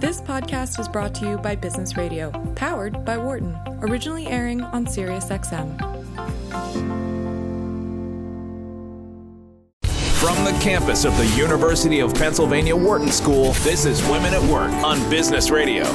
This podcast is brought to you by Business Radio, powered by Wharton, originally airing on SiriusXM. From the campus of the University of Pennsylvania Wharton School, this is Women at Work on Business Radio.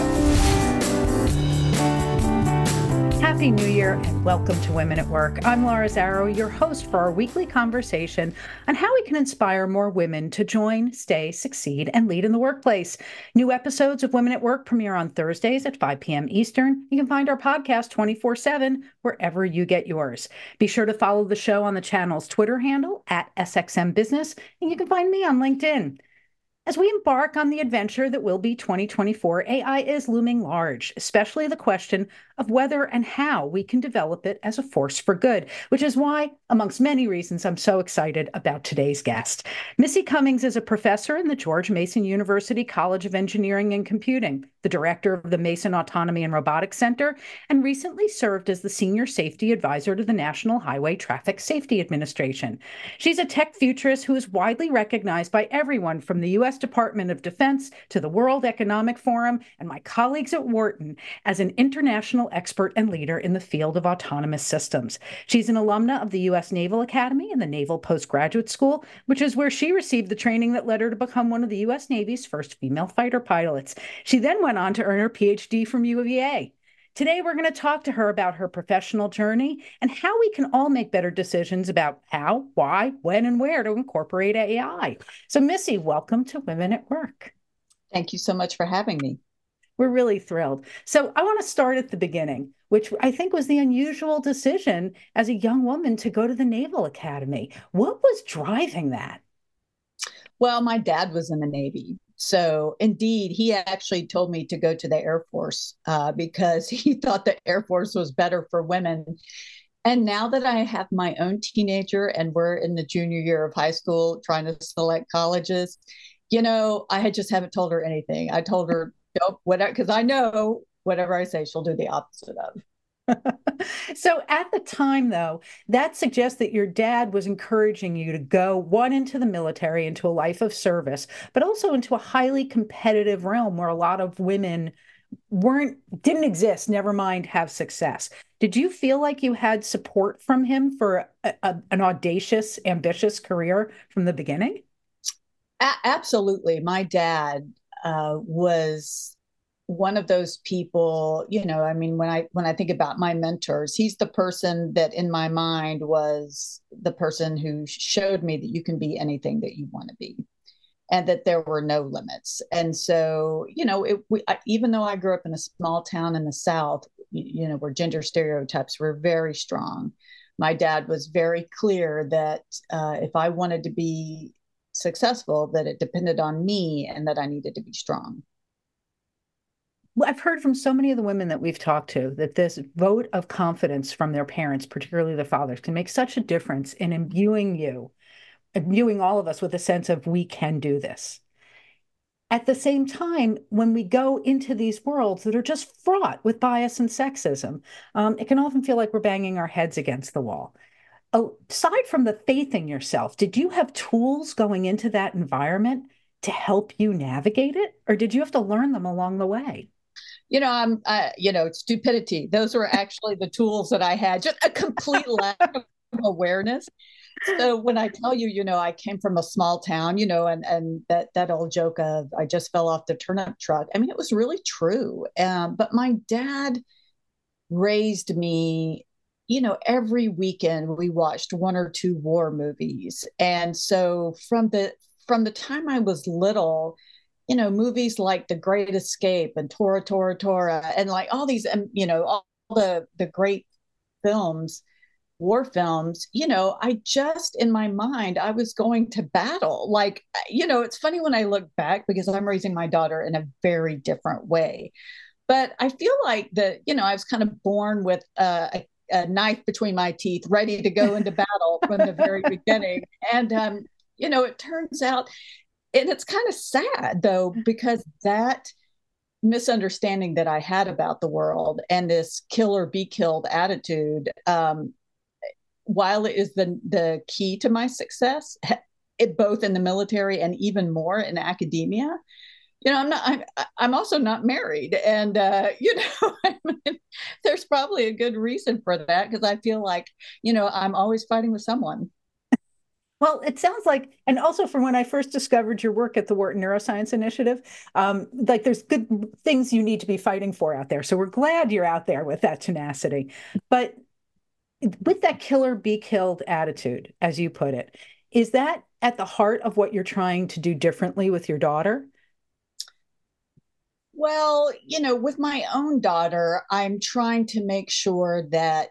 Happy New Year and welcome to Women at Work. I'm Laura Zarrow, your host for our weekly conversation on how we can inspire more women to join, stay, succeed, and lead in the workplace. New episodes of Women at Work premiere on Thursdays at 5 p.m. Eastern. You can find our podcast 24/7 wherever you get yours. Be sure to follow the show on the channel's Twitter handle at SXM Business, and you can find me on LinkedIn. As we embark on the adventure that will be 2024, AI is looming large, especially the question of whether and how we can develop it as a force for good, which is why, amongst many reasons, I'm so excited about today's guest. Missy Cummings is a professor in the George Mason University College of Engineering and Computing, the director of the Mason Autonomy and Robotics Center, and recently served as the senior safety advisor to the National Highway Traffic Safety Administration. She's a tech futurist who is widely recognized by everyone from the U.S. Department of Defense to the World Economic Forum and my colleagues at Wharton as an international expert and leader in the field of autonomous systems. She's an alumna of the U.S. Naval Academy and the Naval Postgraduate School, which is where she received the training that led her to become one of the U.S. Navy's first female fighter pilots. She then went on to earn her PhD from UVA. Today, we're going to talk to her about her professional journey and how we can all make better decisions about how, why, when, and where to incorporate AI. So, Missy, welcome to Women at Work. Thank you so much for having me. We're really thrilled. So I want to start at the beginning, which I think was the unusual decision as a young woman to go to the Naval Academy. What was driving that? Well, my dad was in the Navy. So indeed, he actually told me to go to the Air Force because he thought the Air Force was better for women. And now that I have my own teenager and we're in the junior year of high school trying to select colleges, I just haven't told her anything. I told her, don't, whatever, because I know whatever I say, she'll do the opposite of. So at the time, though, that suggests that your dad was encouraging you to go, one, into the military, into a life of service, but also into a highly competitive realm where a lot of women didn't exist, never mind have success. Did you feel like you had support from him for an audacious, ambitious career from the beginning? Absolutely. My dad was one of those people, when I think about my mentors, he's the person that in my mind was the person who showed me that you can be anything that you want to be and that there were no limits. And so, even though I grew up in a small town in the South, where gender stereotypes were very strong, my dad was very clear that if I wanted to be successful, that it depended on me and that I needed to be strong. Well, I've heard from so many of the women that we've talked to that this vote of confidence from their parents, particularly their fathers, can make such a difference in imbuing all of us with a sense of we can do this. At the same time, when we go into these worlds that are just fraught with bias and sexism, it can often feel like we're banging our heads against the wall. Aside from the faith in yourself, did you have tools going into that environment to help you navigate it, or did you have to learn them along the way? Stupidity. Those were actually the tools that I had, just a complete lack of awareness. So when I tell you, I came from a small town, and that old joke of I just fell off the turnip truck. I mean, it was really true. But my dad raised me, every weekend we watched one or two war movies. And so from the time I was little, movies like The Great Escape and Tora, Tora, Tora, and like all these, all the great films, war films, I just, in my mind, I was going to battle. Like, it's funny when I look back because I'm raising my daughter in a very different way. But I feel like that, I was kind of born with a knife between my teeth, ready to go into battle from the very beginning. And, it turns out, and it's kind of sad, though, because that misunderstanding that I had about the world and this kill or be killed attitude, while it is the key to my success, it both in the military and even more in academia, I'm also not married. And, I mean, there's probably a good reason for that because I feel like, I'm always fighting with someone. Well, it sounds like, and also from when I first discovered your work at the Wharton Neuroscience Initiative, like there's good things you need to be fighting for out there. So we're glad you're out there with that tenacity. But with that kill or be killed attitude, as you put it, is that at the heart of what you're trying to do differently with your daughter? Well, with my own daughter, I'm trying to make sure that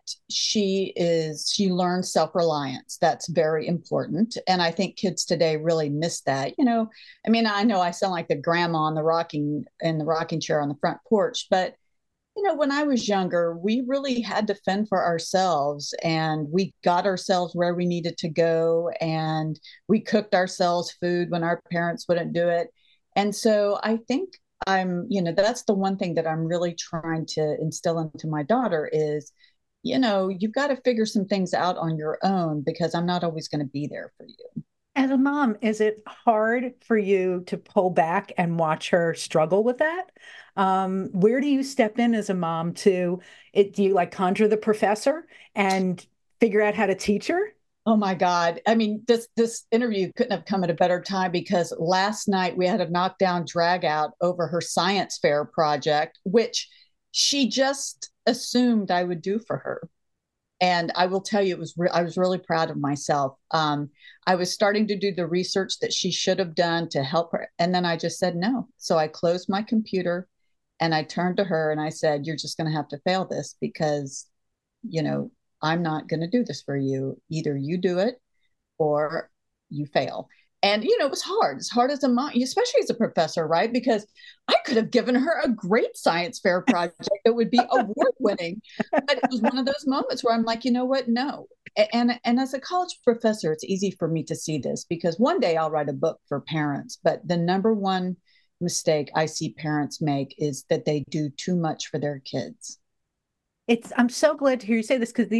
she learns self-reliance. That's very important. And I think kids today really miss that. I mean, I know I sound like the grandma on in the rocking chair on the front porch, but when I was younger, we really had to fend for ourselves and we got ourselves where we needed to go and we cooked ourselves food when our parents wouldn't do it. And so I think that's the one thing that I'm really trying to instill into my daughter is, you've got to figure some things out on your own because I'm not always going to be there for you. As a mom, is it hard for you to pull back and watch her struggle with that? Where do you step in as a mom to it? Do you like conjure the professor and figure out how to teach her? Oh my God. I mean, this interview couldn't have come at a better time because last night we had a knockdown drag out over her science fair project, which she just assumed I would do for her. And I will tell you, I was really proud of myself. I was starting to do the research that she should have done to help her. And then I just said no. So I closed my computer and I turned to her and I said, you're just going to have to fail this because, I'm not going to do this for you. Either you do it or you fail. And, it was hard. It's hard as a mom, especially as a professor, right? Because I could have given her a great science fair project that would be award winning. But it was one of those moments where I'm like, you know what? No. And as a college professor, it's easy for me to see this because one day I'll write a book for parents. But the number one mistake I see parents make is that they do too much for their kids. I'm so glad to hear you say this because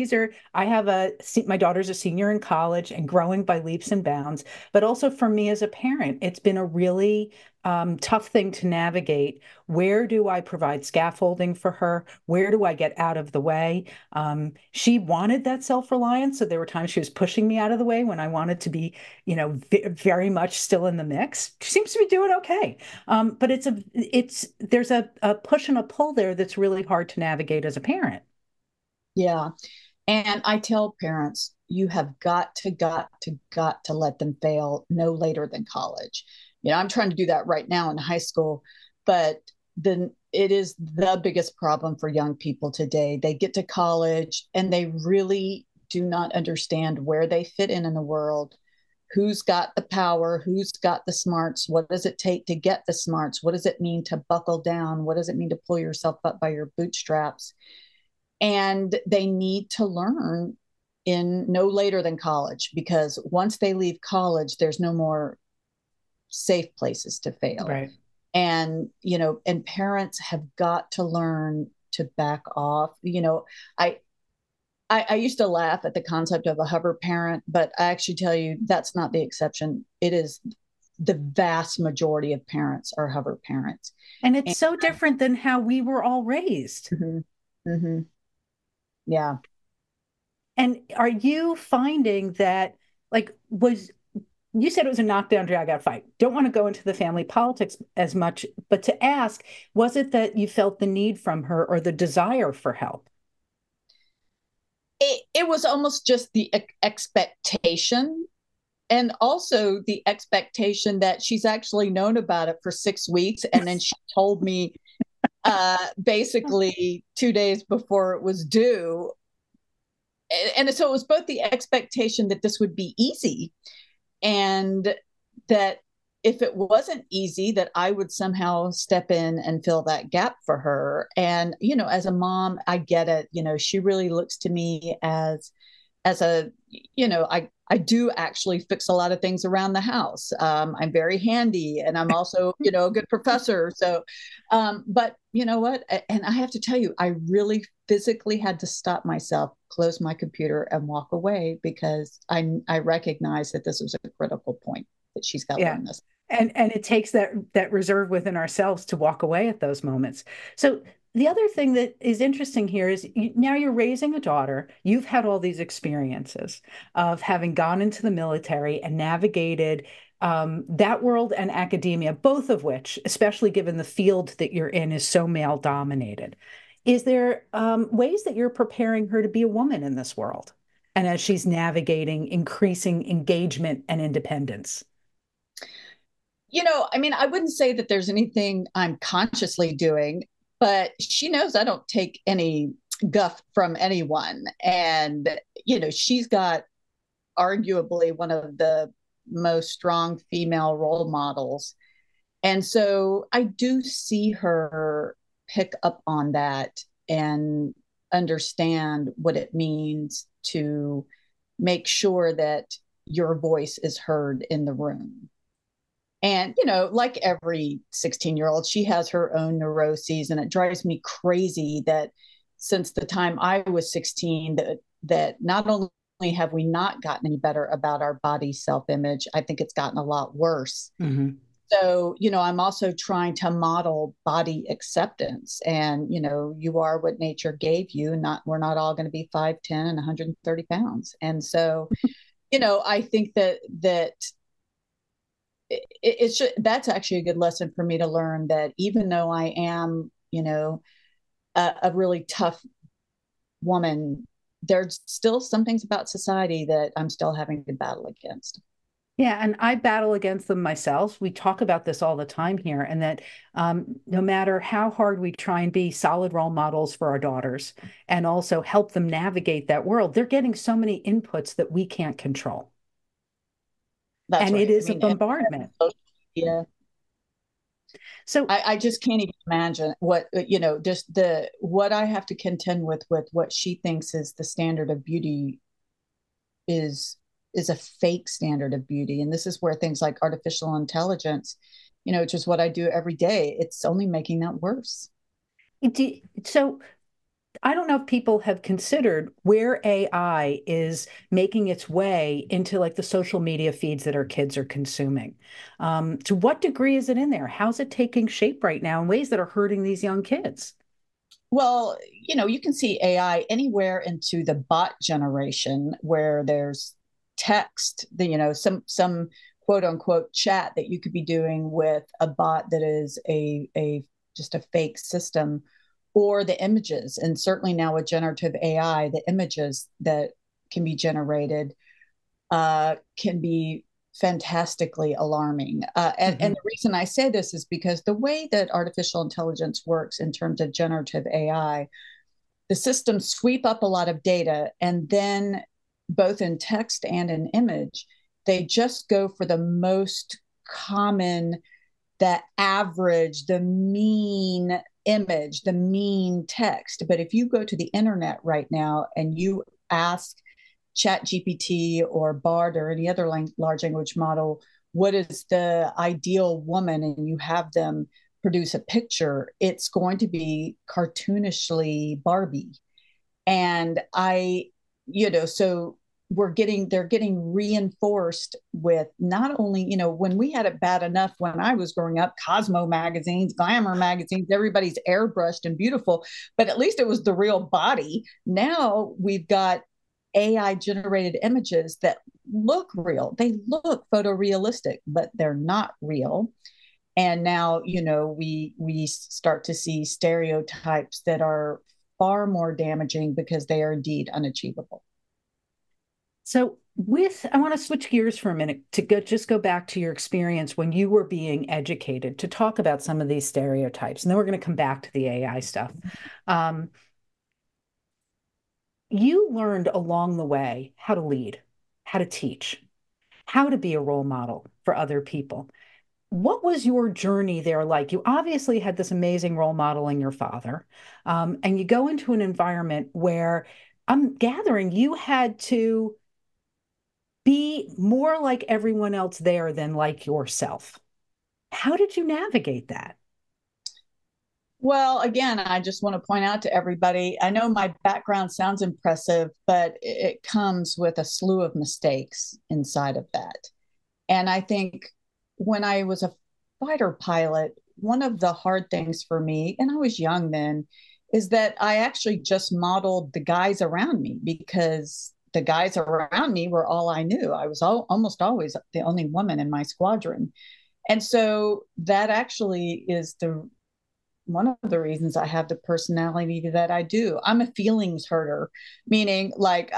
my daughter's a senior in college and growing by leaps and bounds. But also for me as a parent, it's been a really tough thing to navigate. Where do I provide scaffolding for her? Where do I get out of the way? She wanted that self-reliance. So there were times she was pushing me out of the way when I wanted to be, very much still in the mix. She seems to be doing okay. But there's a push and a pull there that's really hard to navigate as a parent. Yeah. And I tell parents, you have got to let them fail no later than college. I'm trying to do that right now in high school, but then it is the biggest problem for young people today. They get to college and they really do not understand where they fit in the world, who's got the power, who's got the smarts, what does it take to get the smarts, what does it mean to buckle down, what does it mean to pull yourself up by your bootstraps. And they need to learn in no later than college because once they leave college, there's no more safe places to fail. Right. And, and parents have got to learn to back off. I used to laugh at the concept of a hover parent, but I actually tell you that's not the exception. It is the vast majority of parents are hover parents. And it's so different than how we were all raised. Mm-hmm, mm-hmm. Yeah. And are you finding that, you said it was a knockdown, drag out fight. Don't want to go into the family politics as much, but to ask, was it that you felt the need from her or the desire for help? It was almost just the expectation and also the expectation that she's actually known about it for 6 weeks. And then she told me basically 2 days before it was due. And so it was both the expectation that this would be easy and that if it wasn't easy, that I would somehow step in and fill that gap for her. And, as a mom, I get it. She really looks to me as I do actually fix a lot of things around the house. I'm very handy and I'm also, a good professor. So, but you know what? And I have to tell you, I really physically had to stop myself, close my computer and walk away because I recognize that this was a critical point that she's got to learn this. And it takes that reserve within ourselves to walk away at those moments. So the other thing that is interesting here is now you're raising a daughter. You've had all these experiences of having gone into the military and navigated that world and academia, both of which, especially given the field that you're in, is so male dominated. Is there ways that you're preparing her to be a woman in this world? And as she's navigating increasing engagement and independence? I mean, I wouldn't say that there's anything I'm consciously doing, but she knows I don't take any guff from anyone. And, she's got arguably one of the most strong female role models. And so I do see her pick up on that and understand what it means to make sure that your voice is heard in the room. And, like every 16-year-old, she has her own neuroses. And it drives me crazy that since the time I was 16, that not only have we not gotten any better about our body self-image, I think it's gotten a lot worse. Mm-hmm. So, I'm also trying to model body acceptance. And, you are what nature gave you. We're not all going to be 5'10" and 130 pounds. And so, I think that that's actually a good lesson for me to learn, that even though I am, a really tough woman, there's still some things about society that I'm still having to battle against. Yeah, and I battle against them myself. We talk about this all the time here, and that no matter how hard we try and be solid role models for our daughters and also help them navigate that world, they're getting so many inputs that we can't control. That's and right. It is a bombardment. Yeah. So I just can't even imagine what, just what I have to contend with what she thinks is the standard of beauty is a fake standard of beauty. And this is where things like artificial intelligence, which is what I do every day, it's only making that worse. So I don't know if people have considered where AI is making its way into like the social media feeds that our kids are consuming. To what degree is it in there? How's it taking shape right now in ways that are hurting these young kids? Well, you can see AI anywhere into the bot generation where there's text, some quote unquote chat that you could be doing with a bot that is a just a fake system, or the images. And certainly now with generative AI, the images that can be generated can be fantastically alarming. And the reason I say this is because the way that artificial intelligence works in terms of generative AI, the systems sweep up a lot of data, and then both in text and in image, they just go for the most common, the average, the mean image, the mean text. But if you go to the internet right now and you ask ChatGPT or Bard or any other large language model, what is the ideal woman, and you have them produce a picture, it's going to be cartoonishly Barbie. And so they're getting reinforced with not only, when we had it bad enough when I was growing up, Cosmo magazines, glamour magazines, everybody's airbrushed and beautiful, but at least it was the real body. Now we've got AI generated images that look real. They look photorealistic, but they're not real. And now, we start to see stereotypes that are far more damaging because they are indeed unachievable. So I want to switch gears for a minute to go back to your experience when you were being educated, to talk about some of these stereotypes. And then we're going to come back to the AI stuff. You learned along the way how to lead, how to teach, how to be a role model for other people. What was your journey there like? You obviously had this amazing role model in your father, and you go into an environment where I'm gathering you had to be more like everyone else there than like yourself. How did you navigate that? Well, again, I just want to point out to everybody, I know my background sounds impressive, but it comes with a slew of mistakes inside of that. And I think when I was a fighter pilot, one of the hard things for me, and I was young then, is that I actually just modeled the guys around me because the guys around me were all I knew. I was almost always the only woman in my squadron. And so that actually is the one of the reasons I have the personality that I do. I'm a feelings herder, meaning like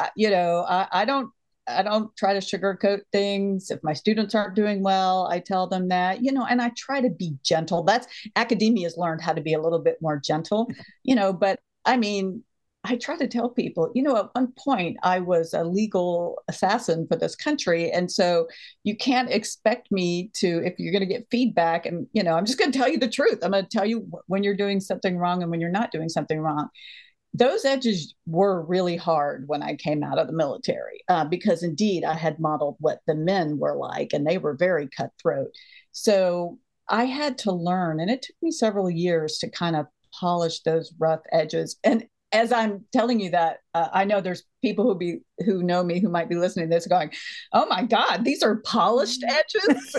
I don't try to sugarcoat things. If my students aren't doing well, I tell them that, and I try to be gentle. That's academia has learned how to be a little bit more gentle, but I mean, I try to tell people, at one point I was a legal assassin for this country. And so you can't expect me to, if you're going to get feedback and, I'm just going to tell you the truth. I'm going to tell you when you're doing something wrong and when you're not doing something wrong. Those edges were really hard when I came out of the military because indeed I had modeled what the men were like and they were very cutthroat. So I had to learn, and it took me several years to kind of polish those rough edges. And as I'm telling you that, I know there's people who know me who might be listening to this going, "Oh my God, these are polished edges,"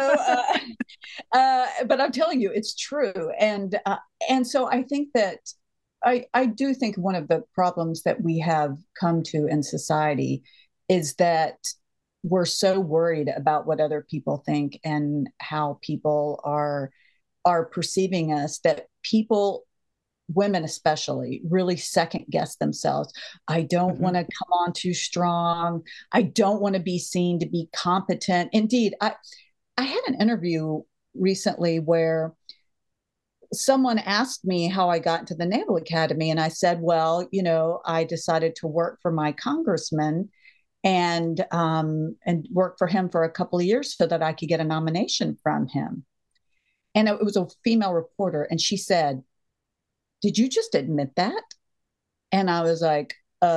but I'm telling you, it's true, and so I think that I do think one of the problems that we have come to in society is that we're so worried about what other people think and how people are perceiving us that people, women especially, really second guess themselves. I don't want to come on too strong. I don't want to be seen to be competent. Indeed, I had an interview recently where someone asked me how I got into the Naval Academy. And I said, well, I decided to work for my congressman and work for him for a couple of years so that I could get a nomination from him. And it was a female reporter. And she said, "Did you just admit that?" And I was like,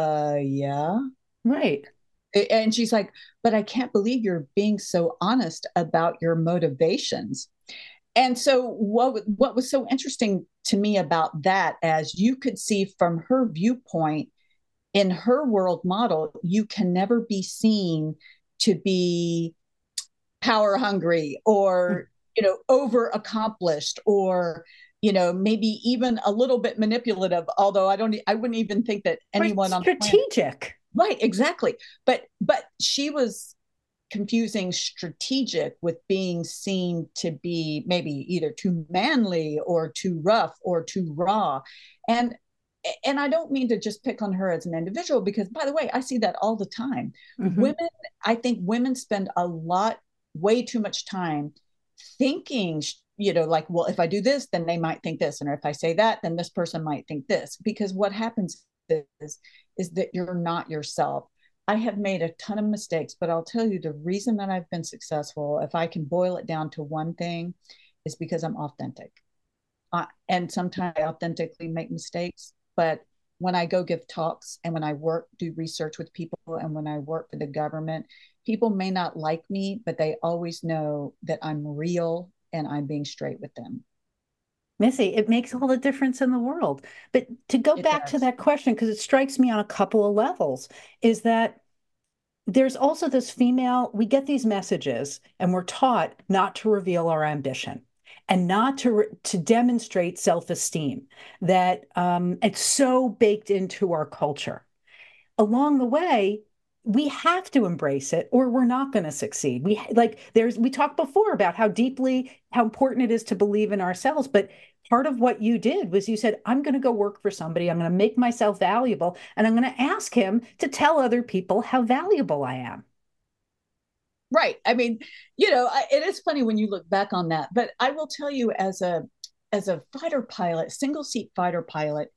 yeah. Right. And she's like, "But I can't believe you're being so honest about your motivations." And so what was so interesting to me about that, as you could see from her viewpoint, in her world model, you can never be seen to be power hungry or, over accomplished or, maybe even a little bit manipulative, although I wouldn't even think that anyone on strategic. Right, exactly. But she was confusing strategic with being seen to be maybe either too manly or too rough or too raw. And I don't mean to just pick on her as an individual, because by the way, I see that all the time. I think women spend way too much time thinking, like, well, if I do this, then they might think this. And if I say that, then this person might think this. Because what happens is that you're not yourself. I have made a ton of mistakes, but I'll tell you the reason that I've been successful, if I can boil it down to one thing, is because I'm authentic. And sometimes I authentically make mistakes, but when I go give talks and when I do research with people and when I work for the government, people may not like me, but they always know that I'm real and I'm being straight with them. Missy, it makes all the difference in the world. But to go back to that question, because it strikes me on a couple of levels, is that there's also this we get these messages and we're taught not to reveal our ambition and not to demonstrate self-esteem, that it's so baked into our culture. Along the way, we have to embrace it or we're not going to succeed. We talked before about how important it is to believe in ourselves, but part of what you did was you said, I'm going to go work for somebody. I'm going to make myself valuable. And I'm going to ask him to tell other people how valuable I am. Right. I mean, it is funny when you look back on that, but I will tell you as a fighter pilot, single seat fighter pilot,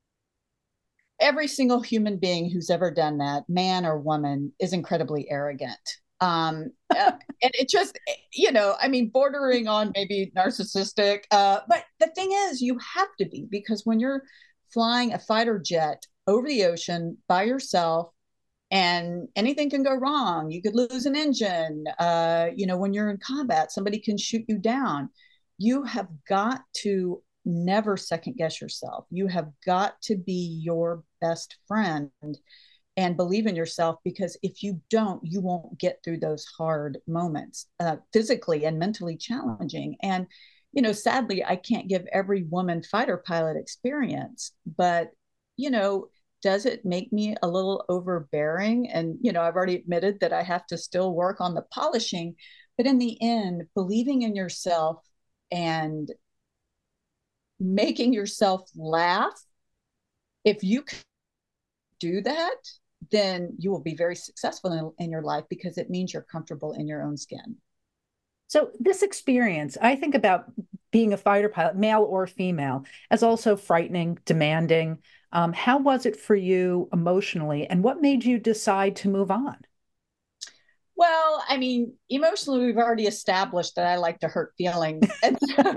every single human being who's ever done that, man or woman, is incredibly arrogant. And it just, bordering on maybe narcissistic. But the thing is, you have to be, because when you're flying a fighter jet over the ocean by yourself and anything can go wrong, you could lose an engine. When you're in combat, somebody can shoot you down. You have got to never second guess yourself. You have got to be your best friend and believe in yourself, because if you don't, you won't get through those hard moments, physically and mentally challenging. And, sadly, I can't give every woman fighter pilot experience, but, does it make me a little overbearing? And, I've already admitted that I have to still work on the polishing, but in the end, believing in yourself and making yourself laugh, if you can do that, then you will be very successful in your life, because it means you're comfortable in your own skin. So this experience, I think about being a fighter pilot, male or female, as also frightening, demanding. How was it for you emotionally, and what made you decide to move on? Well, I mean, emotionally, we've already established that I like to hurt feelings. And,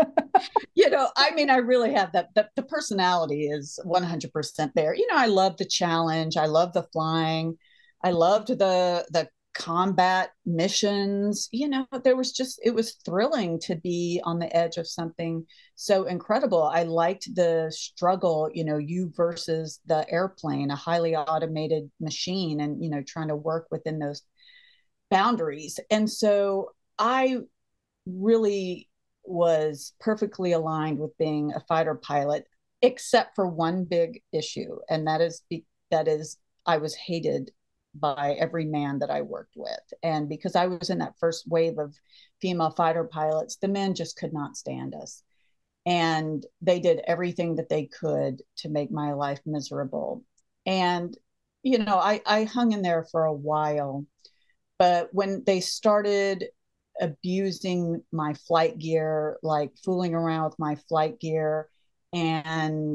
I really have that. The personality is 100% there. I love the challenge. I love the flying. I loved the combat missions. It was thrilling to be on the edge of something so incredible. I liked the struggle, you versus the airplane, a highly automated machine, and, trying to work within those boundaries. And so I really was perfectly aligned with being a fighter pilot, except for one big issue. And that is I was hated by every man that I worked with. And because I was in that first wave of female fighter pilots, the men just could not stand us. And they did everything that they could to make my life miserable. And, I hung in there for a while. But when they started abusing my flight gear, like fooling around with my flight gear, and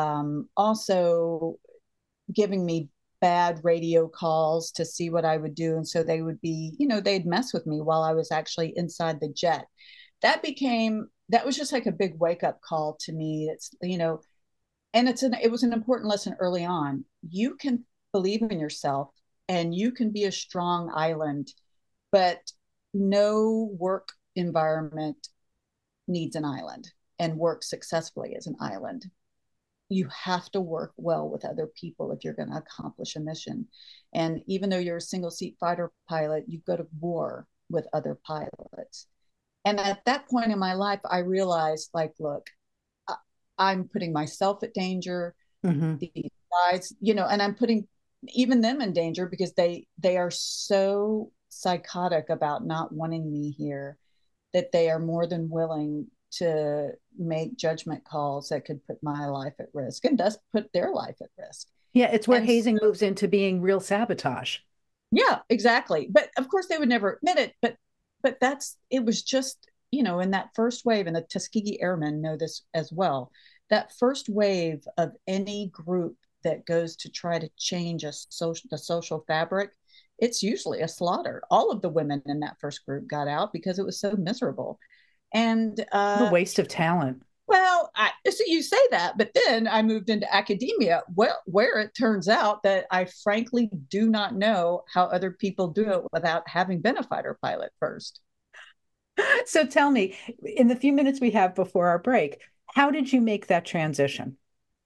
also giving me bad radio calls to see what I would do. And so they would be, they'd mess with me while I was actually inside the jet. That was just like a big wake up call to me. And it was an important lesson early on. You can believe in yourself, and you can be a strong island, but no work environment needs an island and work successfully as an island. You have to work well with other people if you're going to accomplish a mission. And even though you're a single seat fighter pilot, you go to war with other pilots. And at that point in my life, I realized, like, look, I'm putting myself at danger. Mm-hmm. These guys, and I'm putting even them in danger, because they are so psychotic about not wanting me here that they are more than willing to make judgment calls that could put my life at risk, and thus put their life at risk. Yeah, it's where hazing moves into being real sabotage. Yeah, exactly. But of course they would never admit it, but it was just, in that first wave, and the Tuskegee Airmen know this as well, that first wave of any group that goes to try to change the social fabric, it's usually a slaughter. All of the women in that first group got out because it was so miserable. And a waste of talent. Well, so you say that, but then I moved into academia, where it turns out that I frankly do not know how other people do it without having been a fighter pilot first. So tell me, in the few minutes we have before our break, how did you make that transition?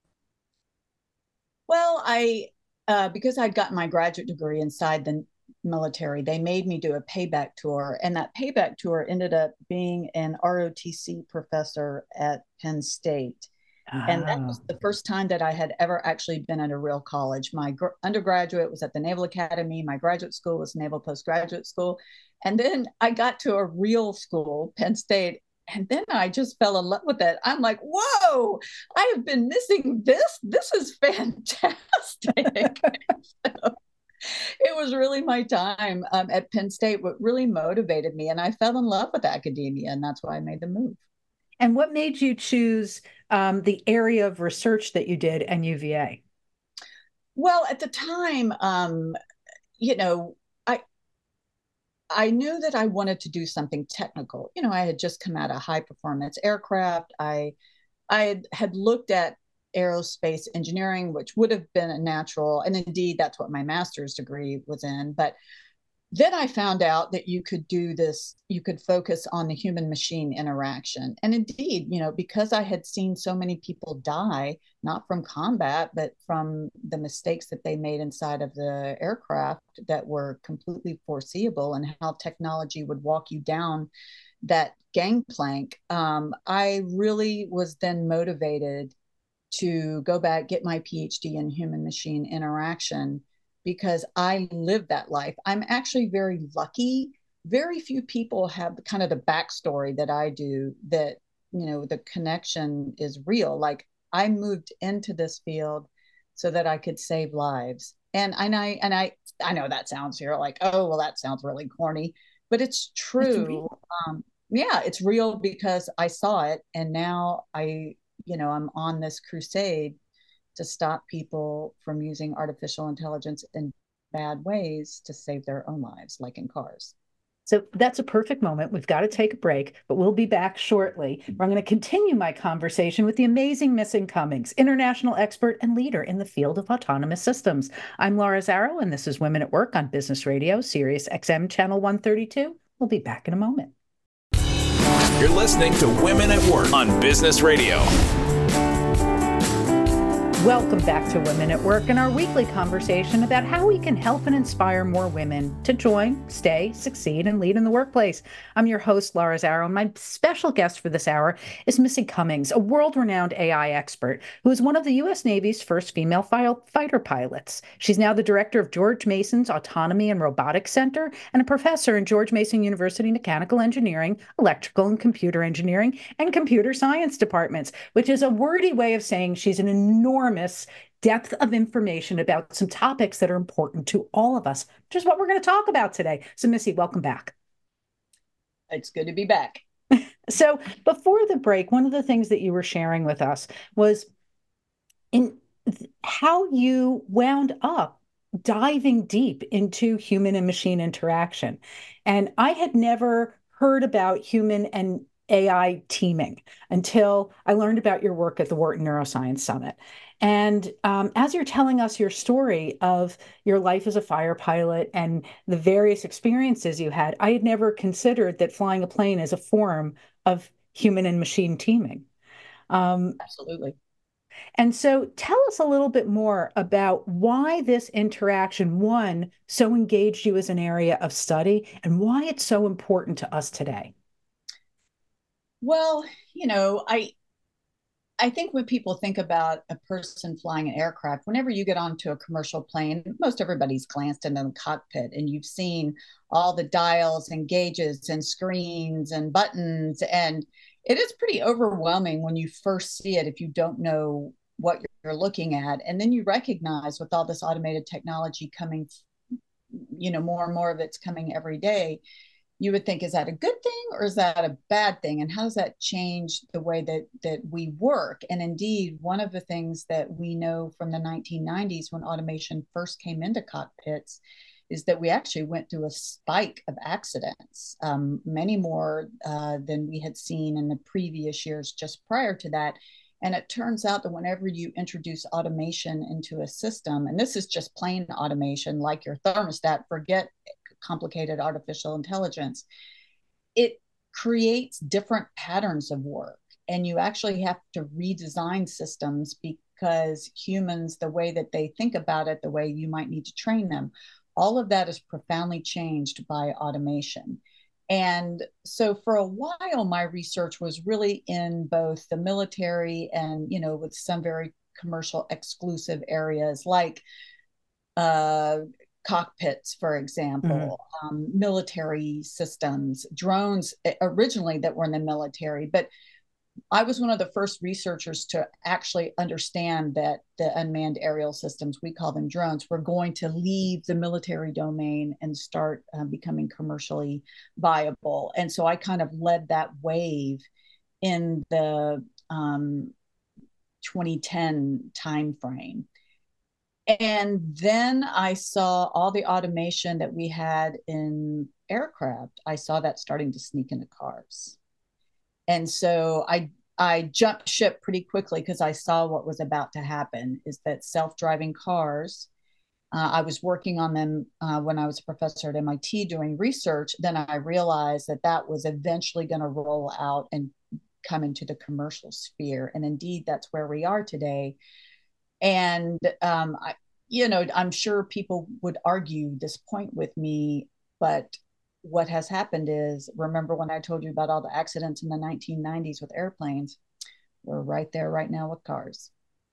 Well, because I'd gotten my graduate degree inside the military, they made me do a payback tour. And that payback tour ended up being an ROTC professor at Penn State. Oh. And that was the first time that I had ever actually been at a real college. My undergraduate was at the Naval Academy. My graduate school was Naval Postgraduate School. And then I got to a real school, Penn State. And then I just fell in love with it. I'm like, whoa, I have been missing this. This is fantastic. So it was really my time at Penn State what really motivated me. And I fell in love with academia, and that's why I made the move. And what made you choose the area of research that you did at UVA? Well, at the time, I knew that I wanted to do something technical. I had just come out of high performance aircraft. I had looked at aerospace engineering, which would have been a natural, and indeed that's what my master's degree was in. But Then I found out that you could do this, you could focus on the human machine interaction. And indeed, because I had seen so many people die, not from combat, but from the mistakes that they made inside of the aircraft that were completely foreseeable, and how technology would walk you down that gangplank, I really was then motivated to go back, get my PhD in human machine interaction, because I lived that life. I'm actually very lucky. Very few people have kind of the backstory that I do, that, the connection is real. Like, I moved into this field so that I could save lives. And I know that sounds here like, oh, well, that sounds really corny, but it's true. Yeah, it's real because I saw it, and now I'm on this crusade to stop people from using artificial intelligence in bad ways to save their own lives, like in cars. So that's a perfect moment. We've got to take a break, but we'll be back shortly. I'm going to continue my conversation with the amazing Missy Cummings, international expert and leader in the field of autonomous systems. I'm Laura Zarrow, and this is Women at Work on Business Radio, Sirius XM Channel 132. We'll be back in a moment. You're listening to Women at Work on Business Radio. Welcome back to Women at Work and our weekly conversation about how we can help and inspire more women to join, stay, succeed, and lead in the workplace. I'm your host, Laura Zarrow, and my special guest for this hour is Missy Cummings, a world-renowned AI expert who is one of the U.S. Navy's first female fighter pilots. She's now the director of George Mason's Autonomy and Robotics Center and a professor in George Mason University Mechanical Engineering, Electrical and Computer Engineering, and Computer Science departments, which is a wordy way of saying she's an enormous depth of information about some topics that are important to all of us, which is what we're going to talk about today. So, Missy, welcome back. It's good to be back. So before the break, one of the things that you were sharing with us was in how you wound up diving deep into human and machine interaction. And I had never heard about human and AI teaming until I learned about your work at the Wharton Neuroscience Summit. And as you're telling us your story of your life as a fighter pilot and the various experiences you had, I had never considered that flying a plane is a form of human and machine teaming. Absolutely. And so tell us a little bit more about why this interaction, one, so engaged you as an area of study, and why it's so important to us today. Well, I think when people think about a person flying an aircraft, whenever you get onto a commercial plane, most everybody's glanced into the cockpit and you've seen all the dials and gauges and screens and buttons. And it is pretty overwhelming when you first see it if you don't know what you're looking at. And then you recognize, with all this automated technology coming, more and more of it's coming every day, you would think, is that a good thing or is that a bad thing? And how does that change the way that we work? And indeed, one of the things that we know from the 1990s, when automation first came into cockpits, is that we actually went through a spike of accidents, many more than we had seen in the previous years just prior to that. And it turns out that whenever you introduce automation into a system, and this is just plain automation, like your thermostat, forget complicated artificial intelligence, it creates different patterns of work. And you actually have to redesign systems because humans, the way that they think about it, the way you might need to train them, all of that is profoundly changed by automation. And so for a while, my research was really in both the military and, with some very commercial exclusive areas like cockpits, for example, military systems, drones originally that were in the military. But I was one of the first researchers to actually understand that the unmanned aerial systems, we call them drones, were going to leave the military domain and start becoming commercially viable. And so I kind of led that wave in the 2010 timeframe. And then I saw all the automation that we had in aircraft. I saw that starting to sneak into cars. And so I jumped ship pretty quickly because I saw what was about to happen, is that self-driving cars I was working on them when I was a professor at MIT doing research. Then I realized that that was eventually going to roll out and come into the commercial sphere. And indeed, that's where we are today. And, I'm sure people would argue this point with me, but what has happened is, remember when I told you about all the accidents in the 1990s with airplanes? We're right there right now with cars.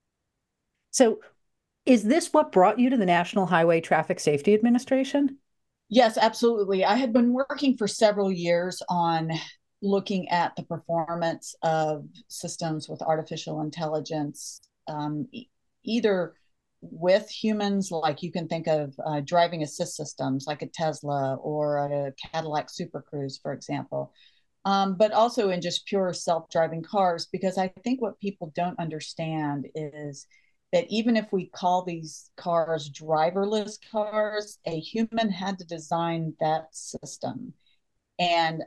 So is this what brought you to the National Highway Traffic Safety Administration? Yes, absolutely. I had been working for several years on looking at the performance of systems with artificial intelligence, either with humans, like you can think of driving assist systems like a Tesla or a Cadillac Super Cruise, for example, but also in just pure self-driving cars, because I think what people don't understand is that even if we call these cars driverless cars, a human had to design that system. And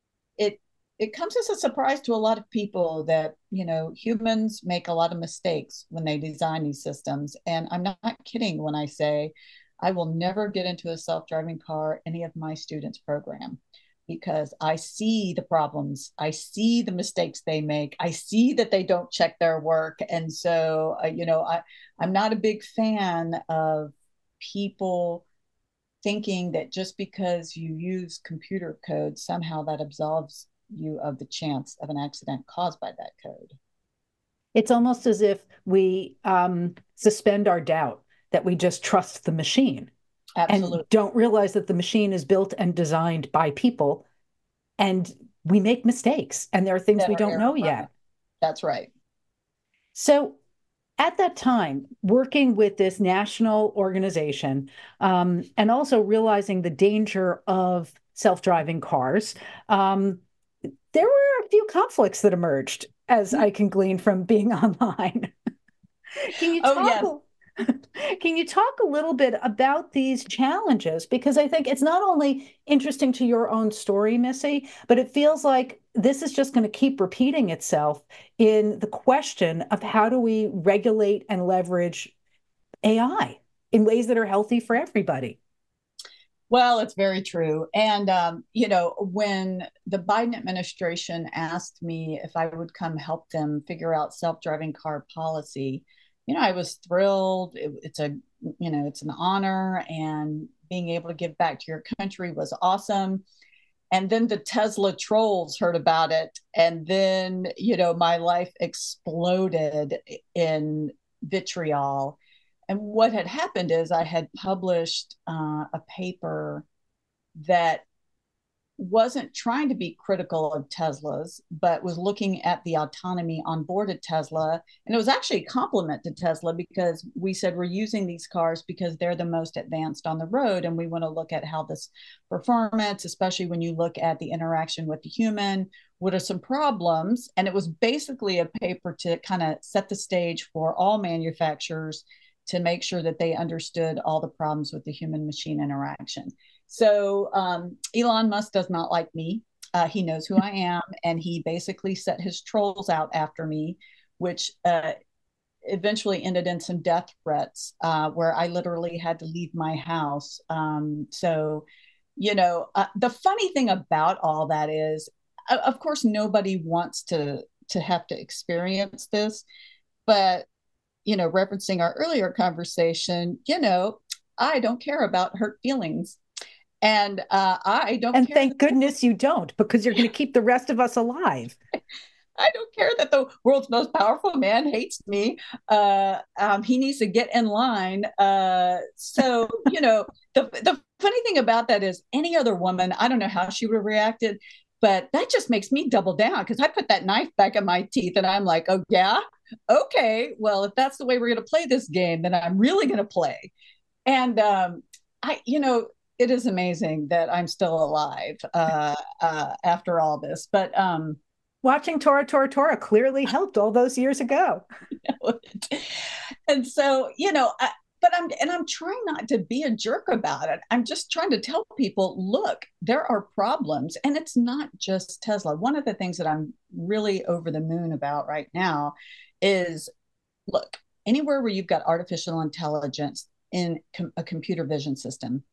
it comes as a surprise to a lot of people that, humans make a lot of mistakes when they design these systems. And I'm not kidding when I say I will never get into a self-driving car any of my students' program, because I see the problems. I see the mistakes they make. I see that they don't check their work. And so, I'm not a big fan of people thinking that just because you use computer code, somehow that absolves you of the chance of an accident caused by that code. It's almost as if we suspend our doubt, that we just trust the machine. Absolutely. And don't realize that the machine is built and designed by people, and we make mistakes, and there are things we don't know yet. That's right. So at that time, working with this national organization, and also realizing the danger of self-driving cars, there were a few conflicts that emerged, as I can glean from being online. Can you talk a little bit about these challenges? Because I think it's not only interesting to your own story, Missy, but it feels like this is just going to keep repeating itself in the question of how do we regulate and leverage AI in ways that are healthy for everybody. Well, it's very true. And, when the Biden administration asked me if I would come help them figure out self-driving car policy, I was thrilled. It's an honor, and being able to give back to your country was awesome. And then the Tesla trolls heard about it. And then, my life exploded in vitriol. And what had happened is I had published a paper that wasn't trying to be critical of Tesla's, but was looking at the autonomy on board a Tesla. And it was actually a compliment to Tesla, because we said we're using these cars because they're the most advanced on the road. And we want to look at how this performance, especially when you look at the interaction with the human, what are some problems? And it was basically a paper to kind of set the stage for all manufacturers to make sure that they understood all the problems with the human machine interaction. So Elon Musk does not like me. He knows who I am, and he basically set his trolls out after me, which eventually ended in some death threats where I literally had to leave my house. The funny thing about all that is, of course, nobody wants to have to experience this, but referencing our earlier conversation, I don't care about hurt feelings. And I don't And care. thank goodness you don't, because you're going to keep the rest of us alive. I don't care that the world's most powerful man hates me. He needs to get in line. The funny thing about that is, any other woman, I don't know how she would have reacted, but that just makes me double down, because I put that knife back in my teeth and I'm like, oh, yeah, okay, well, if that's the way we're going to play this game, then I'm really going to play. And it is amazing that I'm still alive after all this. But watching Tora Tora Tora clearly helped all those years ago. And so, but I'm trying not to be a jerk about it. I'm just trying to tell people, look, there are problems, and it's not just Tesla. One of the things that I'm really over the moon about right now is, look, anywhere where you've got artificial intelligence, in a computer vision system,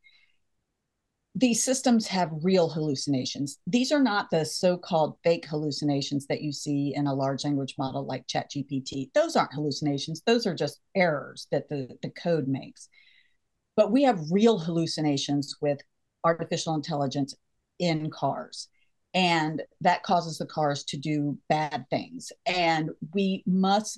these systems have real hallucinations. These are not the so-called fake hallucinations that you see in a large language model like ChatGPT. Those aren't hallucinations. Those are just errors that the code makes. But we have real hallucinations with artificial intelligence in cars. And that causes the cars to do bad things. And we must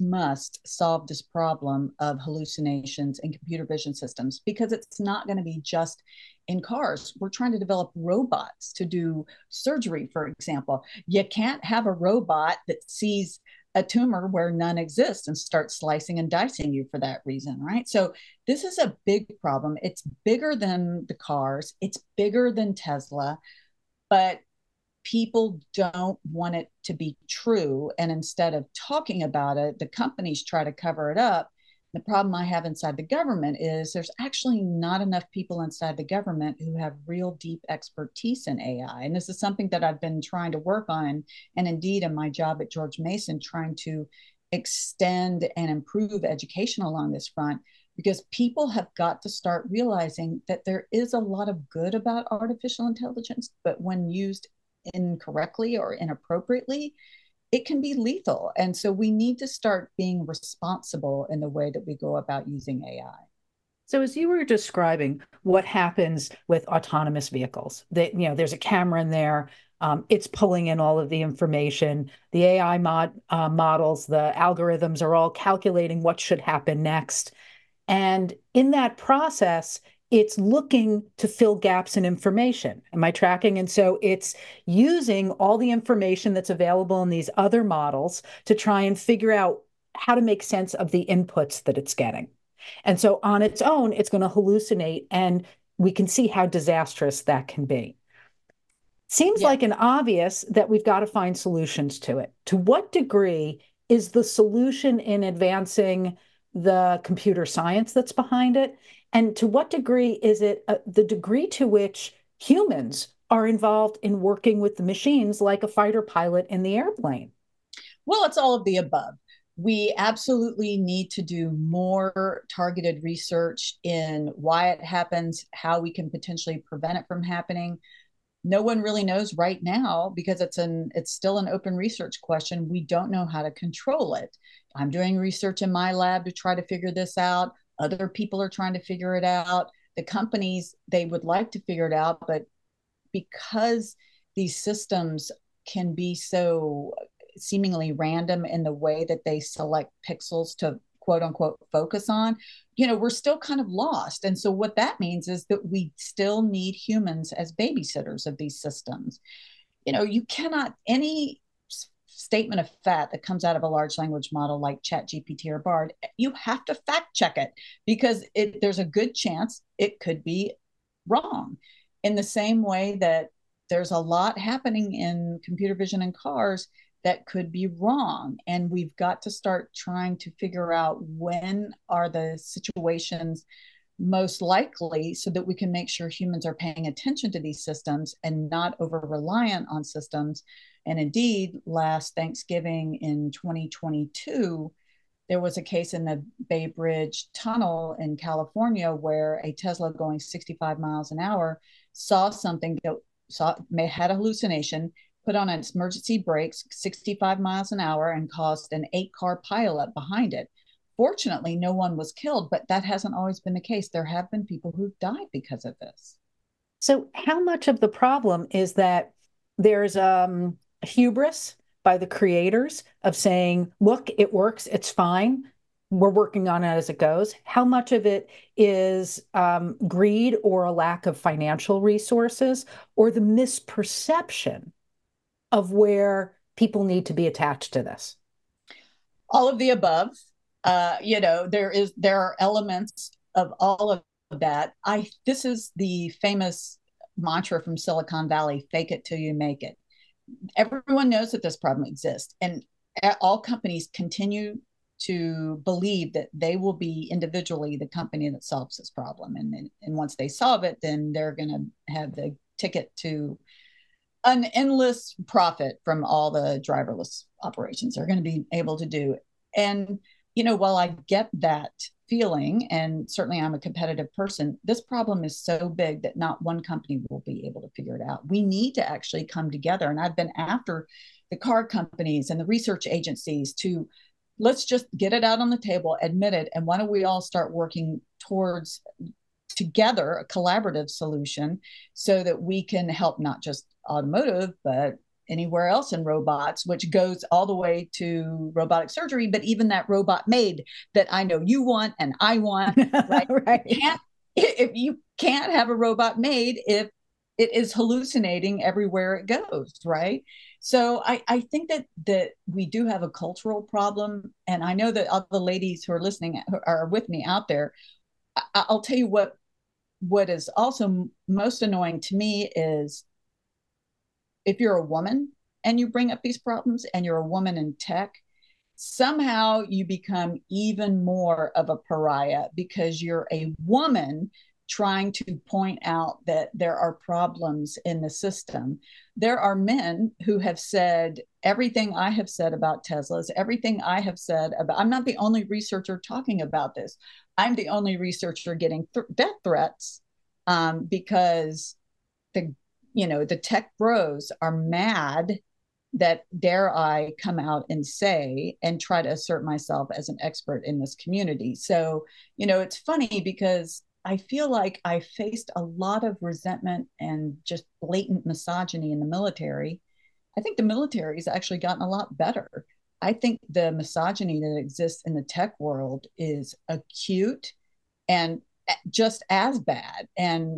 solve this problem of hallucinations in computer vision systems, because it's not going to be just in cars. We're trying to develop robots to do surgery, for example. You can't have a robot that sees a tumor where none exists and start slicing and dicing you for that reason, right? So this is a big problem. It's bigger than the cars. It's bigger than Tesla, but people don't want it to be true. And instead of talking about it, the companies try to cover it up. The problem I have inside the government is there's actually not enough people inside the government who have real deep expertise in AI. And this is something that I've been trying to work on. And indeed, in my job at George Mason, trying to extend and improve education along this front, because people have got to start realizing that there is a lot of good about artificial intelligence, but when used incorrectly or inappropriately, it can be lethal. And so we need to start being responsible in the way that we go about using AI. So as you were describing what happens with autonomous vehicles, that, you know, there's a camera in there, it's pulling in all of the information, the AI models, the algorithms are all calculating what should happen next. And in that process, it's looking to fill gaps in information. Am I tracking? And so it's using all the information that's available in these other models to try and figure out how to make sense of the inputs that it's getting. And so on its own, it's going to hallucinate, and we can see how disastrous that can be. Seems like an obvious that we've got to find solutions to it. To what degree is the solution in advancing the computer science that's behind it? And to what degree is it the degree to which humans are involved in working with the machines, like a fighter pilot in the airplane? Well, it's all of the above. We absolutely need to do more targeted research in why it happens, how we can potentially prevent it from happening. No one really knows right now, because it's still an open research question. We don't know how to control it. I'm doing research in my lab to try to figure this out. Other people are trying to figure it out. The companies, they would like to figure it out, but because these systems can be so seemingly random in the way that they select pixels to quote unquote focus on, you know, we're still kind of lost. And so what that means is that we still need humans as babysitters of these systems. You know, you cannot, any statement of fact that comes out of a large language model like ChatGPT or Bard, you have to fact check it, because there's a good chance it could be wrong. In the same way that there's a lot happening in computer vision in cars that could be wrong. And we've got to start trying to figure out when are the situations most likely, so that we can make sure humans are paying attention to these systems and not over reliant on systems. And indeed, last Thanksgiving in 2022, there was a case in the Bay Bridge Tunnel in California where a Tesla going 65 miles an hour saw something that had a hallucination, put on its emergency brakes 65 miles an hour, and caused an 8-car pileup behind it. Fortunately, no one was killed, but that hasn't always been the case. There have been people who've died because of this. So how much of the problem is that there's hubris by the creators of saying, look, it works, it's fine, we're working on it as it goes? How much of it is greed or a lack of financial resources, or the misperception of where people need to be attached to this? All of the above. You know, there are elements of all of that. This is the famous mantra from Silicon Valley: fake it till you make it. Everyone knows that this problem exists, and all companies continue to believe that they will be individually the company that solves this problem. And once they solve it, then they're going to have the ticket to an endless profit from all the driverless operations they're going to be able to do. And while I get that feeling, and certainly I'm a competitive person, this problem is so big that not one company will be able to figure it out. We need to actually come together. And I've been after the car companies and the research agencies to let's just get it out on the table, admit it, and why don't we all start working towards together a collaborative solution so that we can help not just automotive, but anywhere else in robots, which goes all the way to robotic surgery, but even that robot maid that I know you want and I want, right? Right. If you can't have a robot maid if it is hallucinating everywhere it goes, right? So I think that we do have a cultural problem. And I know that all the ladies who are listening who are with me out there, I'll tell you what is also most annoying to me is if you're a woman and you bring up these problems and you're a woman in tech, somehow you become even more of a pariah because you're a woman trying to point out that there are problems in the system. There are men who have said everything I have said about Teslas, everything I have said about, I'm not the only researcher talking about this. I'm the only researcher getting death threats because the tech bros are mad that dare I come out and say and try to assert myself as an expert in this community. So, it's funny because I feel like I faced a lot of resentment and just blatant misogyny in the military. I think the military has actually gotten a lot better. I think the misogyny that exists in the tech world is acute and just as bad. And,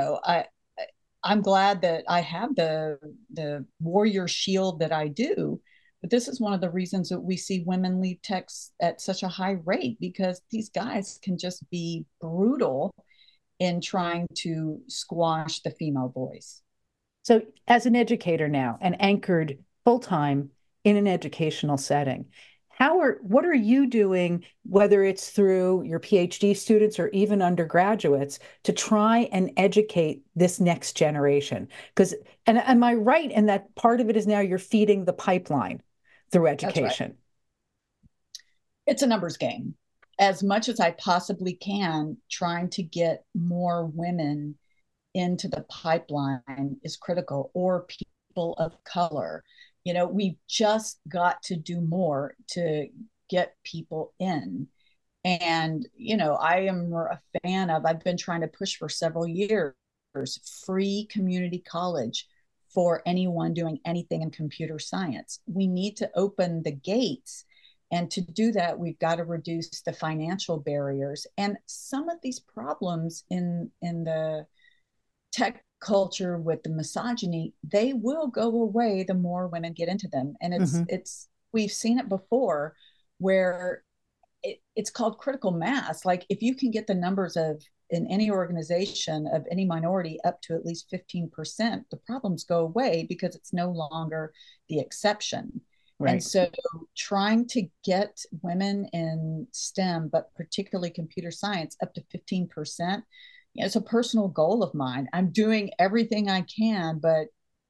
I'm glad that I have the warrior shield that I do. But this is one of the reasons that we see women leave techs at such a high rate because these guys can just be brutal in trying to squash the female voice. So, as an educator now and anchored full time in an educational setting, what are you doing, whether it's through your PhD students or even undergraduates, to try and educate this next generation? Because, and am I right in that part of it is now you're feeding the pipeline through education? That's right. It's a numbers game. As much as I possibly can, trying to get more women into the pipeline is critical, or people of color. We've just got to do more to get people in. And, I am a fan of, I've been trying to push for several years, free community college for anyone doing anything in computer science. We need to open the gates. And to do that, we've got to reduce the financial barriers. And some of these problems in the tech culture with the misogyny, they will go away the more women get into them. And it's we've seen it before where it's called critical mass. Like if you can get the numbers of in any organization of any minority up to at least 15%, the problems go away because it's no longer the exception. Right. And so trying to get women in STEM, but particularly computer science, up to 15%, it's a personal goal of mine. I'm doing everything I can, but,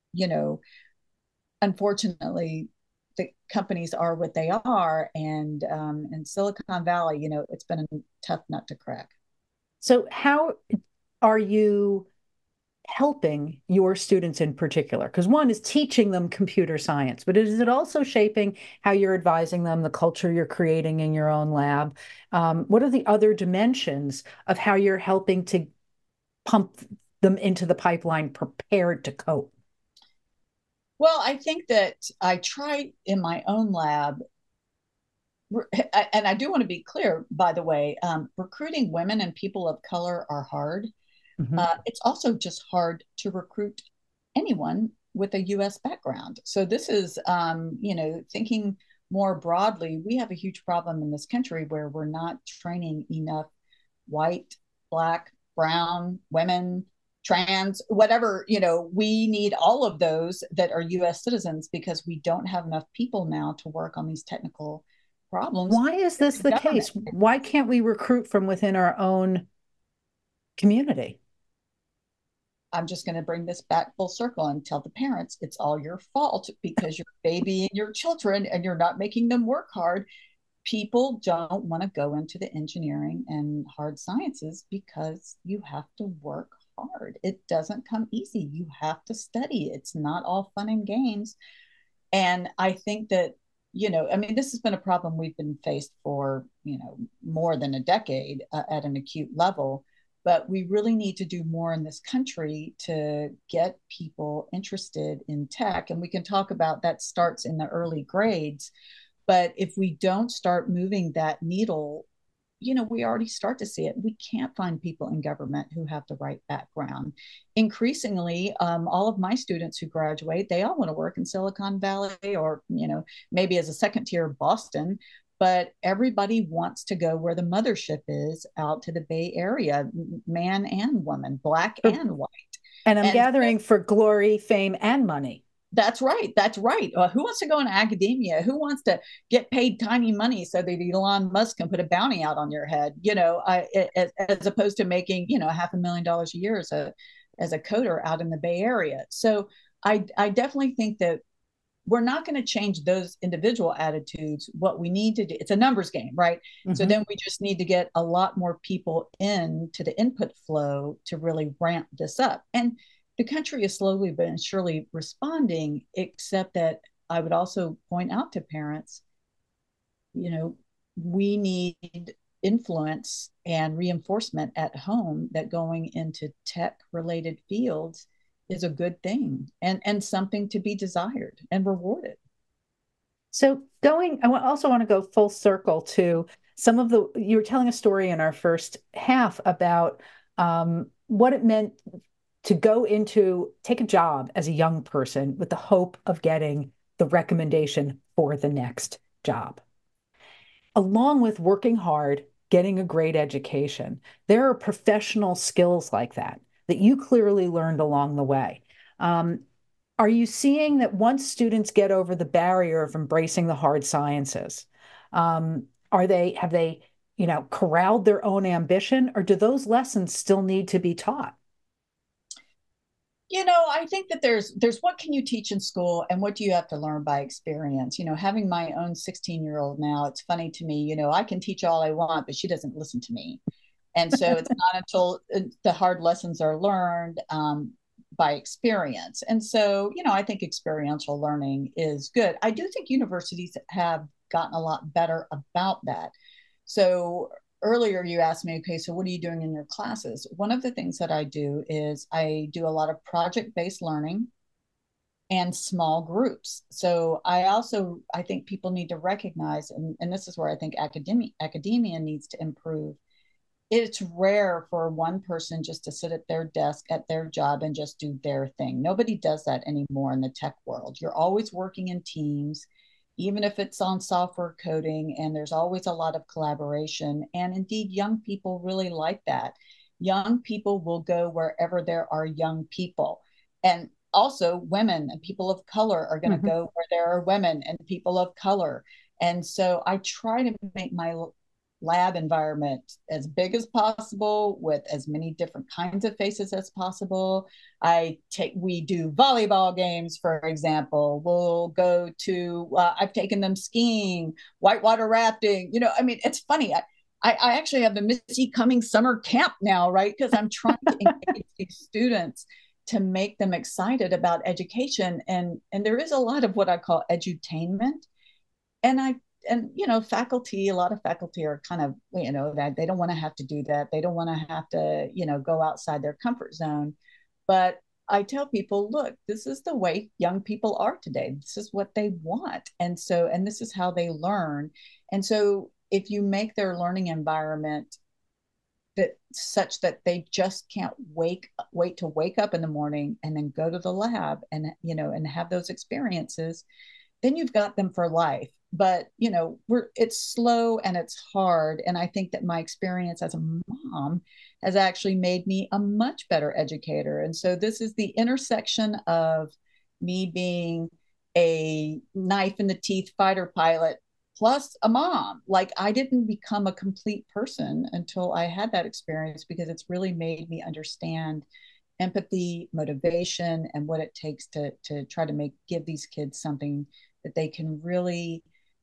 unfortunately, the companies are what they are. And in Silicon Valley, it's been a tough nut to crack. So how are you helping your students in particular? Because one is teaching them computer science, but is it also shaping how you're advising them, the culture you're creating in your own lab? What are the other dimensions of how you're helping to pump them into the pipeline prepared to cope? Well, I think that I try in my own lab, and I do want to be clear, by the way, recruiting women and people of color are hard. It's also just hard to recruit anyone with a U.S. background. So this is, thinking more broadly, we have a huge problem in this country where we're not training enough white, Black, brown women, trans, whatever, we need all of those that are U.S. citizens because we don't have enough people now to work on these technical problems. Why is this the case? Why can't we recruit from within our own community? I'm just going to bring this back full circle and tell the parents it's all your fault because you're babying your children and you're not making them work hard. people don't want to go into the engineering and hard sciences because you have to work hard. It doesn't come easy. You have to study. It's not all fun and games. And I think that, I mean, this has been a problem we've been faced for, more than a decade at an acute level. But we really need to do more in this country to get people interested in tech. And we can talk about that starts in the early grades. But if we don't start moving that needle, we already start to see it. We can't find people in government who have the right background. Increasingly, all of my students who graduate, they all want to work in Silicon Valley or, maybe as a second tier Boston, but everybody wants to go where the mothership is, out to the Bay Area, man and woman, black and white. And I'm gathering for glory, fame, and money. That's right. That's right. Who wants to go into academia? Who wants to get paid tiny money so that Elon Musk can put a bounty out on your head? As opposed to making $500,000 a year as a coder out in the Bay Area. So I definitely think that we're not going to change those individual attitudes. What we need to do, it's a numbers game, right? Mm-hmm. So then we just need to get a lot more people into the input flow to really ramp this up. And the country is slowly but surely responding, except that I would also point out to parents, we need influence and reinforcement at home that going into tech-related fields is a good thing and something to be desired and rewarded. So I also want to go full circle to you were telling a story in our first half about what it meant to take a job as a young person with the hope of getting the recommendation for the next job. Along with working hard, getting a great education, there are professional skills like that you clearly learned along the way. Are you seeing that once students get over the barrier of embracing the hard sciences, have they corralled their own ambition, or do those lessons still need to be taught? I think that there's what can you teach in school and what do you have to learn by experience? Having my own 16-year-old now, it's funny to me, I can teach all I want, but she doesn't listen to me. And so it's not until the hard lessons are learned by experience. And so, I think experiential learning is good. I do think universities have gotten a lot better about that. So earlier you asked me, okay, so what are you doing in your classes? One of the things that I do is I do a lot of project-based learning and small groups. So I think people need to recognize, and this is where I think academia needs to improve. It's rare for one person just to sit at their desk at their job and just do their thing. Nobody does that anymore in the tech world. You're always working in teams, even if it's on software coding, and there's always a lot of collaboration. And indeed, young people really like that. Young people will go wherever there are young people. And also women and people of color are going to go where there are women and people of color. And so I try to make my lab environment as big as possible with as many different kinds of faces as possible. We do volleyball games, for example. We'll go to, I've taken them skiing, whitewater rafting. It's funny. I actually have the Missy Cummings summer camp now, right? Because I'm trying to engage these students to make them excited about education. And there is a lot of what I call edutainment. And a lot of faculty are kind of, that they don't want to have to do that. They don't want to have to, go outside their comfort zone. But I tell people, look, this is the way young people are today. This is what they want. And this is how they learn. And so if you make their learning environment such that they just can't wait to wake up in the morning and then go to the lab and, and have those experiences, then you've got them for life. But, it's slow and it's hard. And I think that my experience as a mom has actually made me a much better educator. And so this is the intersection of me being a knife in the teeth fighter pilot plus a mom. Like, I didn't become a complete person until I had that experience, because it's really made me understand empathy, motivation, and what it takes to try to give these kids something that they can really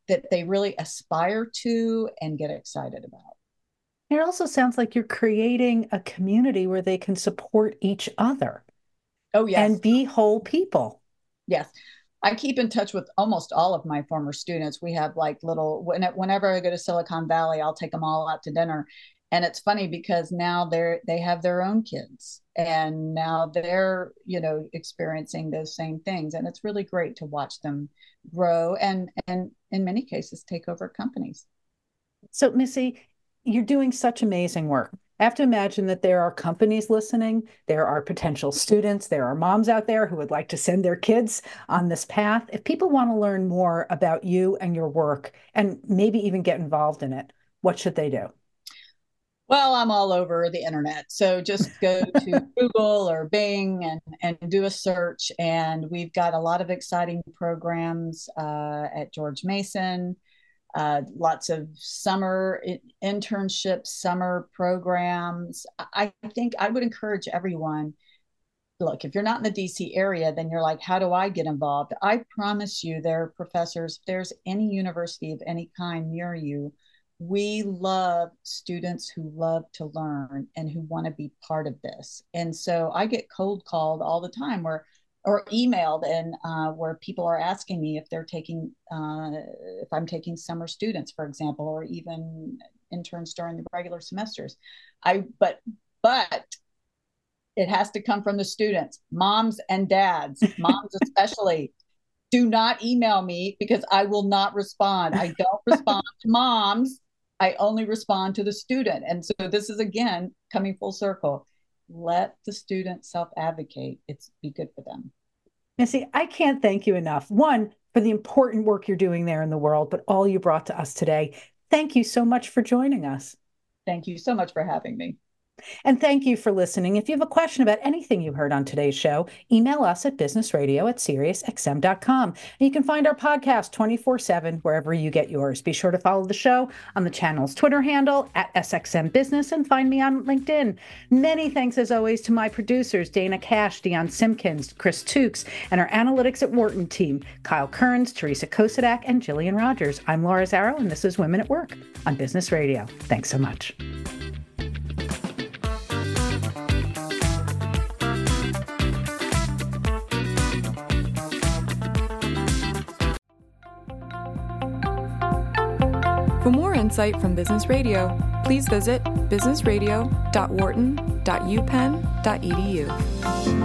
that they really aspire to and get excited about. It also sounds like you're creating a community where they can support each other. Oh, yes. And be whole people. Yes. I keep in touch with almost all of my former students. We have like whenever I go to Silicon Valley, I'll take them all out to dinner. And it's funny because now they have their own kids, and now they're, experiencing those same things. And it's really great to watch them grow and in many cases take over companies. So Missy, you're doing such amazing work. I have to imagine that there are companies listening, there are potential students, there are moms out there who would like to send their kids on this path. If people want to learn more about you and your work and maybe even get involved in it, what should they do? Well, I'm all over the internet. So just go to Google or Bing and do a search. And we've got a lot of exciting programs at George Mason, lots of summer internships, summer programs. I think I would encourage everyone, look, if you're not in the DC area, then you're like, how do I get involved? I promise you there are professors, if there's any university of any kind near you, we love students who love to learn and who want to be part of this. And so I get cold called all the time or emailed, and where people are asking me if they're taking, if I'm taking summer students, for example, or even interns during the regular semesters. But it has to come from the students, moms and dads, moms especially. Do not email me because I will not respond. I don't respond to moms. I only respond to the student. And so this is, again, coming full circle. Let the student self-advocate. Be good for them. Missy, I can't thank you enough. One, for the important work you're doing there in the world, but all you brought to us today. Thank you so much for joining us. Thank you so much for having me. And thank you for listening. If you have a question about anything you heard on today's show, email us at businessradio@SiriusXM.com. And you can find our podcast 24/7 wherever you get yours. Be sure to follow the show on the channel's Twitter handle @SXM Business and find me on LinkedIn. Many thanks, as always, to my producers, Dana Cash, Dion Simpkins, Chris Tukes, and our Analytics at Wharton team, Kyle Kearns, Teresa Kosadak, and Jillian Rogers. I'm Laura Zarrow, and this is Women at Work on Business Radio. Thanks so much. For more insight from Business Radio, please visit businessradio.wharton.upenn.edu.